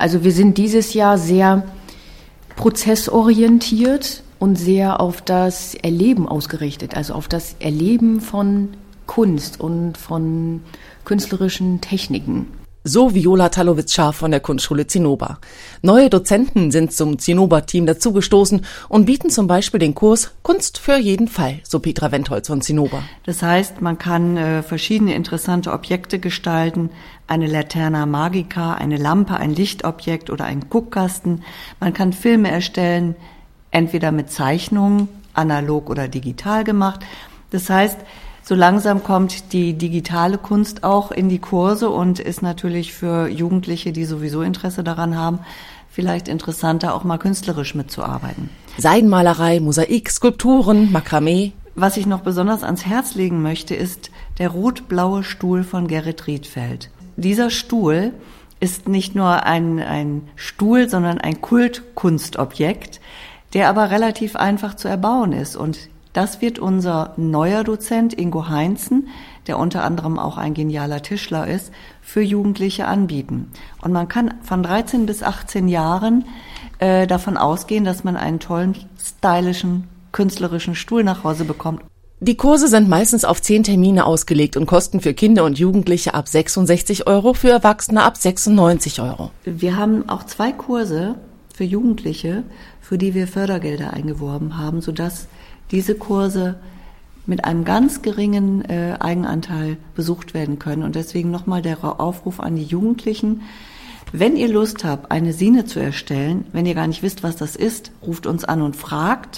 Also wir sind dieses Jahr sehr prozessorientiert und sehr auf das Erleben ausgerichtet, also auf das Erleben von Kunst und von künstlerischen Techniken. So Viola Talowitz-Scharf von der Kunstschule Zinnober. Neue Dozenten sind zum Zinnober-Team dazugestoßen und bieten zum Beispiel den Kurs Kunst für jeden Fall, so Petra Wendholz von Zinnober. Das heißt, man kann verschiedene interessante Objekte gestalten, eine Laterna Magica, eine Lampe, ein Lichtobjekt oder ein Guckkasten. Man kann Filme erstellen, entweder mit Zeichnungen, analog oder digital gemacht. Das heißt, so langsam kommt die digitale Kunst auch in die Kurse und ist natürlich für Jugendliche, die sowieso Interesse daran haben, vielleicht interessanter, auch mal künstlerisch mitzuarbeiten. Seidenmalerei, Mosaik, Skulpturen, Makramee. Was ich noch besonders ans Herz legen möchte, ist der rot-blaue Stuhl von Gerrit Rietveld. Dieser Stuhl ist nicht nur ein Stuhl, sondern ein Kultkunstobjekt, der aber relativ einfach zu erbauen ist. Und das wird unser neuer Dozent Ingo Heinzen, der unter anderem auch ein genialer Tischler ist, für Jugendliche anbieten. Und man kann von 13 bis 18 Jahren davon ausgehen, dass man einen tollen, stylischen, künstlerischen Stuhl nach Hause bekommt. Die Kurse sind meistens auf 10 Termine ausgelegt und kosten für Kinder und Jugendliche ab 66 €, für Erwachsene ab 96 €. Wir haben auch 2 Kurse für Jugendliche, für die wir Fördergelder eingeworben haben, sodass diese Kurse mit einem ganz geringen Eigenanteil besucht werden können. Und deswegen nochmal der Aufruf an die Jugendlichen: Wenn ihr Lust habt, eine Sine zu erstellen, wenn ihr gar nicht wisst, was das ist, ruft uns an und fragt.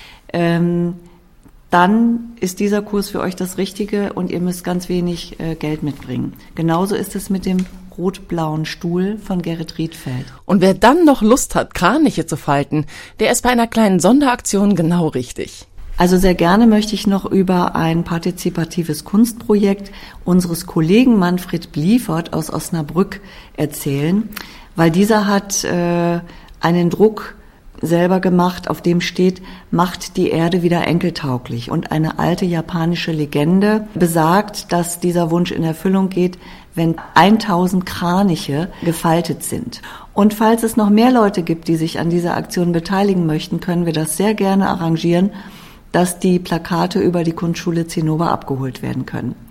Dann ist dieser Kurs für euch das Richtige und ihr müsst ganz wenig Geld mitbringen. Genauso ist es mit dem rot-blauen Stuhl von Gerrit Rietveld. Und wer dann noch Lust hat, Kraniche zu falten, der ist bei einer kleinen Sonderaktion genau richtig. Also sehr gerne möchte ich noch über ein partizipatives Kunstprojekt unseres Kollegen Manfred Bliefert aus Osnabrück erzählen, weil dieser hat einen Druck selber gemacht, auf dem steht: Macht die Erde wieder enkeltauglich. Und eine alte japanische Legende besagt, dass dieser Wunsch in Erfüllung geht, wenn 1000 Kraniche gefaltet sind. Und falls es noch mehr Leute gibt, die sich an dieser Aktion beteiligen möchten, können wir das sehr gerne arrangieren, dass die Plakate über die Kunstschule Zinnober abgeholt werden können.